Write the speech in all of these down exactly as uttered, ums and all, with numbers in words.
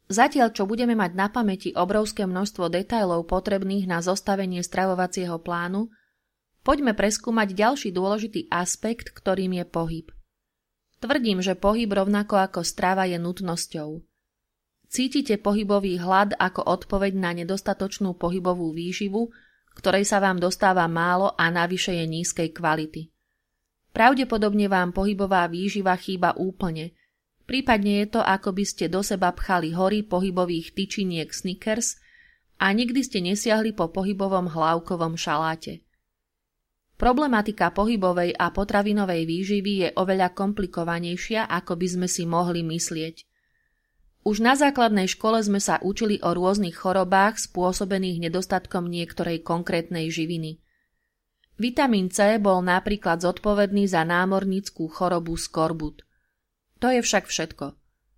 Zatiaľ, čo budeme mať na pamäti obrovské množstvo detailov potrebných na zostavenie stravovacieho plánu, poďme preskúmať ďalší dôležitý aspekt, ktorým je pohyb. Tvrdím, že pohyb rovnako ako strava je nutnosťou. Cítite pohybový hlad ako odpoveď na nedostatočnú pohybovú výživu, ktorej sa vám dostáva málo a navyše je nízkej kvality. Pravdepodobne vám pohybová výživa chýba úplne. Prípadne je to, ako by ste do seba pchali hory pohybových tyčiniek Snickers a nikdy ste nesiahli po pohybovom hlávkovom šaláte. Problematika pohybovej a potravinovej výživy je oveľa komplikovanejšia, ako by sme si mohli myslieť. Už na základnej škole sme sa učili o rôznych chorobách spôsobených nedostatkom niektorej konkrétnej živiny. Vitamín C bol napríklad zodpovedný za námornícku chorobu skorbut. To je však všetko.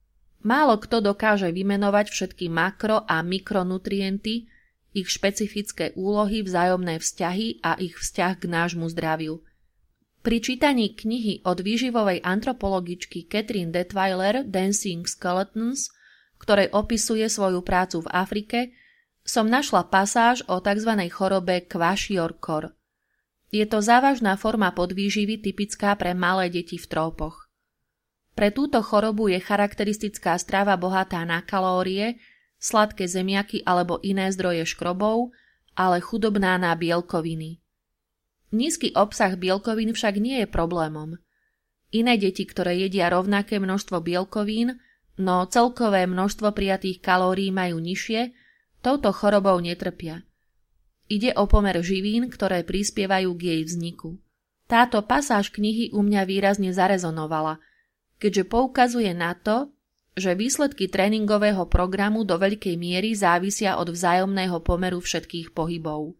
Málo kto dokáže vymenovať všetky makro- a mikronutrienty, ich špecifické úlohy, vzájomné vzťahy a ich vzťah k nášmu zdraviu. Pri čítaní knihy od výživovej antropologičky Catherine Detweiler Dancing Skeletons, ktorej opisuje svoju prácu v Afrike, som našla pasáž o tzv. Chorobe kwashiorkor. Je to závažná forma podvýživy typická pre malé deti v trópoch. Pre túto chorobu je charakteristická strava bohatá na kalórie, sladké zemiaky alebo iné zdroje škrobov, ale chudobná na bielkoviny. Nízky obsah bielkovín však nie je problémom. Iné deti, ktoré jedia rovnaké množstvo bielkovín, no celkové množstvo prijatých kalórií majú nižšie, touto chorobou netrpia. Ide o pomer živín, ktoré prispievajú k jej vzniku. Táto pasáž knihy u mňa výrazne zarezonovala, keďže poukazuje na to, že výsledky tréningového programu do veľkej miery závisia od vzájomného pomeru všetkých pohybov.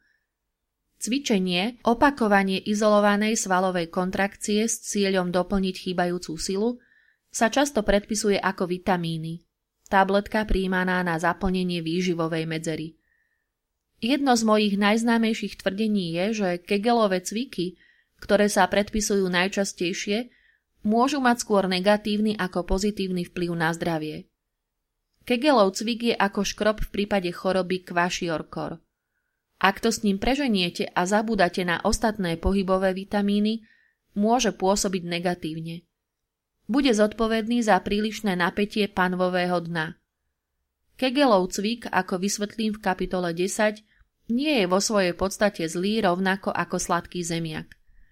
Cvičenie, opakovanie izolovanej svalovej kontrakcie s cieľom doplniť chýbajúcu silu, sa často predpisuje ako vitamíny, tabletka prijímaná na zaplnenie výživovej medzery. Jedno z mojich najznámejších tvrdení je, že Kegelove cviky, ktoré sa predpisujú najčastejšie, môžu mať skôr negatívny ako pozitívny vplyv na zdravie. Kegelov cvik je ako škrob v prípade choroby kwashiorkor. Ak to s ním preženiete a zabúdate na ostatné pohybové vitamíny, môže pôsobiť negatívne. Bude zodpovedný za prílišné napätie panvového dna. Kegelov cvik, ako vysvetlím v kapitole desať, nie je vo svojej podstate zlý rovnako ako sladký zemiak.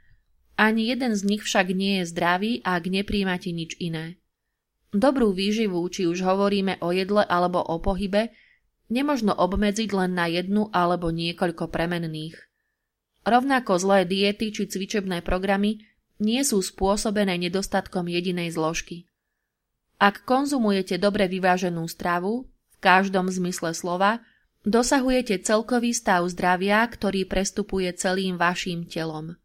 Ani jeden z nich však nie je zdravý, ak nepríjmate nič iné. Dobrú výživu, či už hovoríme o jedle alebo o pohybe, nemožno obmedziť len na jednu alebo niekoľko premenných. Rovnako zlé diety či cvičebné programy nie sú spôsobené nedostatkom jedinej zložky. Ak konzumujete dobre vyváženú stravu, v každom zmysle slova, dosahujete celkový stav zdravia, ktorý prestupuje celým vaším telom.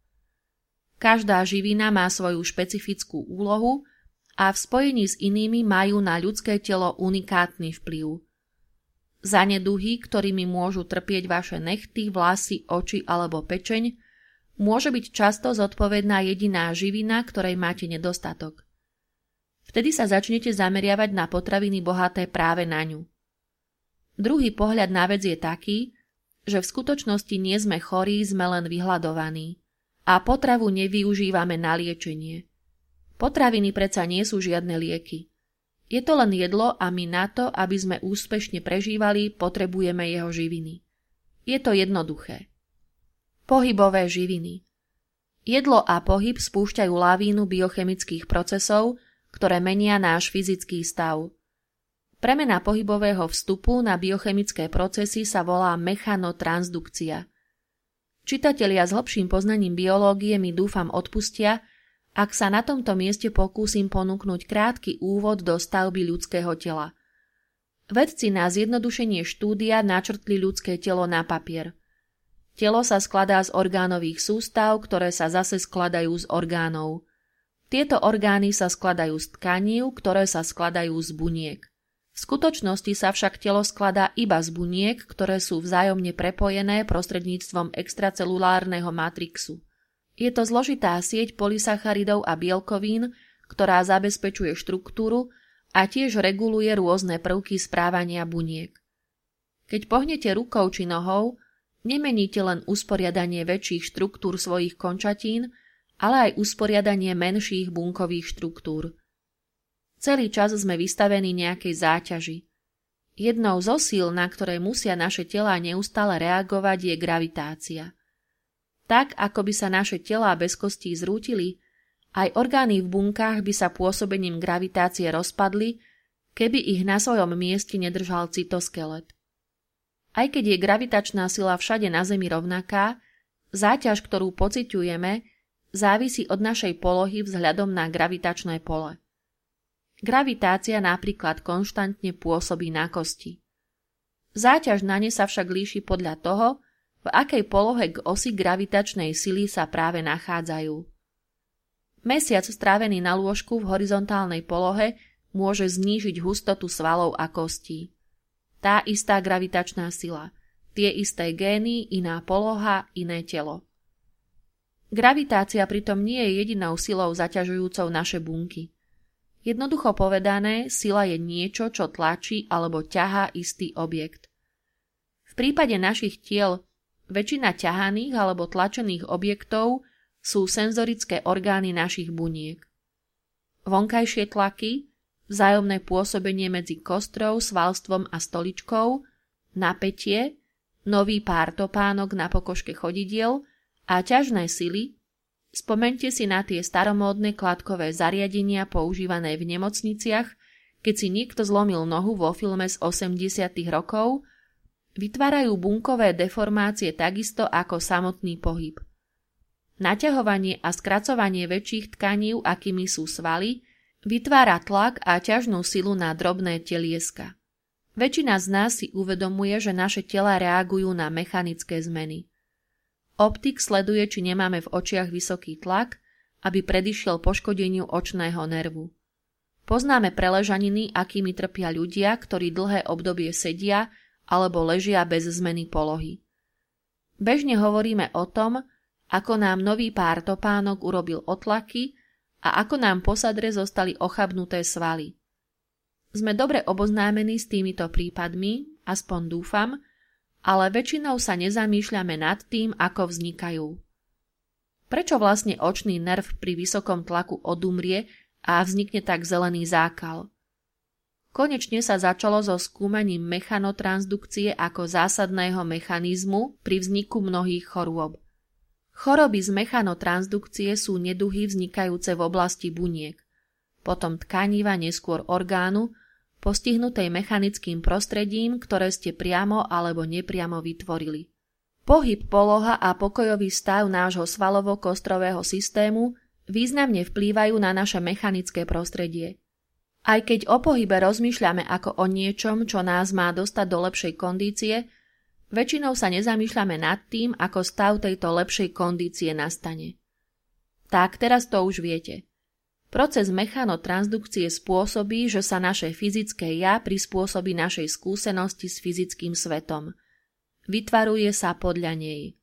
Každá živina má svoju špecifickú úlohu a v spojení s inými majú na ľudské telo unikátny vplyv. Zaneduhy, ktorými môžu trpieť vaše nechty, vlasy, oči alebo pečeň, môže byť často zodpovedná jediná živina, ktorej máte nedostatok. Vtedy sa začnete zameriavať na potraviny bohaté práve na ňu. Druhý pohľad na vec je taký, že v skutočnosti nie sme chorí, sme len vyhladovaní. A potravu nevyužívame na liečenie. Potraviny predsa nie sú žiadne lieky. Je to len jedlo a my na to, aby sme úspešne prežívali, potrebujeme jeho živiny. Je to jednoduché. Pohybové živiny. Jedlo a pohyb spúšťajú lavínu biochemických procesov, ktoré menia náš fyzický stav. Premena pohybového vstupu na biochemické procesy sa volá mechanotransdukcia. Čitatelia s hlbším poznaním biológie mi dúfam odpustia, ak sa na tomto mieste pokúsim ponúknuť krátky úvod do stavby ľudského tela. Vedci na zjednodušenie štúdia načrtli ľudské telo na papier. Telo sa skladá z orgánových sústav, ktoré sa zase skladajú z orgánov. Tieto orgány sa skladajú z tkanív, ktoré sa skladajú z buniek. V skutočnosti sa však telo skladá iba z buniek, ktoré sú vzájomne prepojené prostredníctvom extracelulárneho matrixu. Je to zložitá sieť polysacharidov a bielkovín, ktorá zabezpečuje štruktúru a tiež reguluje rôzne prvky správania buniek. Keď pohnete rukou či nohou, nemeníte len usporiadanie väčších štruktúr svojich končatín, ale aj usporiadanie menších bunkových štruktúr. Celý čas sme vystavení nejakej záťaži. Jednou zo síl, na ktoré musia naše telá neustále reagovať, je gravitácia. Tak, ako by sa naše telá bez kostí zrútili, aj orgány v bunkách by sa pôsobením gravitácie rozpadli, keby ich na svojom mieste nedržal cytoskelet. Aj keď je gravitačná sila všade na Zemi rovnaká, záťaž, ktorú pociťujeme, závisí od našej polohy vzhľadom na gravitačné pole. Gravitácia napríklad konštantne pôsobí na kosti. Záťaž na ne sa však líši podľa toho, v akej polohe k osi gravitačnej sily sa práve nachádzajú. Mesiac strávený na lôžku v horizontálnej polohe môže znížiť hustotu svalov a kostí. Tá istá gravitačná sila, tie isté gény, iná poloha, iné telo. Gravitácia pritom nie je jedinou silou zaťažujúcou naše bunky. Jednoducho povedané, sila je niečo, čo tlačí alebo ťahá istý objekt. V prípade našich tiel väčšina ťahaných alebo tlačených objektov sú senzorické orgány našich buniek. Vonkajšie tlaky, vzájomné pôsobenie medzi kostrou, svalstvom a stoličkou, napätie, nový pár topánok na pokožke chodidiel a ťažné sily. Spomeňte si na tie staromódne kladkové zariadenia používané v nemocniciach, keď si niekto zlomil nohu vo filme z osemdesiatych rokov, vytvárajú bunkové deformácie takisto ako samotný pohyb. Naťahovanie a skracovanie väčších tkanív, akými sú svaly, vytvára tlak a ťažnú silu na drobné telieska. Väčšina z nás si uvedomuje, že naše tela reagujú na mechanické zmeny. Optik sleduje, či nemáme v očiach vysoký tlak, aby predišiel poškodeniu očného nervu. Poznáme preležaniny, akými trpia ľudia, ktorí dlhé obdobie sedia alebo ležia bez zmeny polohy. Bežne hovoríme o tom, ako nám nový pár topánok urobil otlaky a ako nám po sadre zostali ochabnuté svaly. Sme dobre oboznámení s týmito prípadmi, aspoň dúfam, ale väčšinou sa nezamýšľame nad tým, ako vznikajú. Prečo vlastne očný nerv pri vysokom tlaku odumrie a vznikne tak zelený zákal? Konečne sa začalo so skúmaním mechanotransdukcie ako zásadného mechanizmu pri vzniku mnohých chorôb. Choroby z mechanotransdukcie sú neduhy vznikajúce v oblasti buniek, potom tkaniva, neskôr orgánu, postihnutej mechanickým prostredím, ktoré ste priamo alebo nepriamo vytvorili. Pohyb, poloha a pokojový stav nášho svalovo-kostrového systému významne vplývajú na naše mechanické prostredie. Aj keď o pohybe rozmýšľame ako o niečom, čo nás má dostať do lepšej kondície, väčšinou sa nezamýšľame nad tým, ako stav tejto lepšej kondície nastane. Tak, teraz to už viete. Proces mechanotransdukcie spôsobí, že sa naše fyzické ja prispôsobí našej skúsenosti s fyzickým svetom. Vytvaruje sa podľa nej.